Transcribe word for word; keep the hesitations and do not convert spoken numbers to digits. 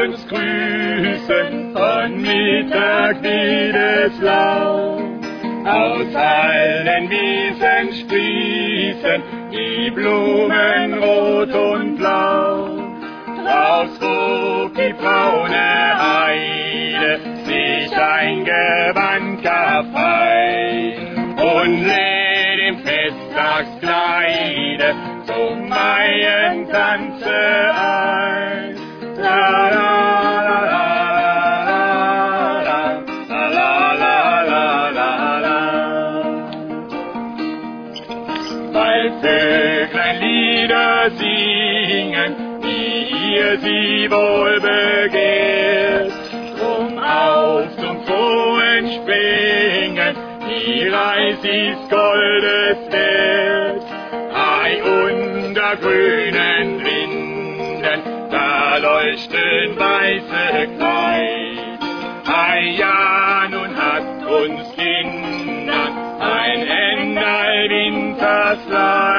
uns grüßen von Mittag bis Lau. Aus allen Wiesen sprießen die Blumen rot und blau. Draus ruft die braune Heide sich ein gewandter Fei und lädt im Festtagskleide zum Maientanze ein. La, la, la, la, la, la, la, la, la, la. Weil Vöglein Lieder singen, wie ihr sie wohl begehrt, drum auf zum frohen Springen, die Reis ist Goldes wert. Ei, unter grünen Linden, da leuchten weiße Kleid. Ei, ja, nun hat uns Kindern ein Ende Wintersleid.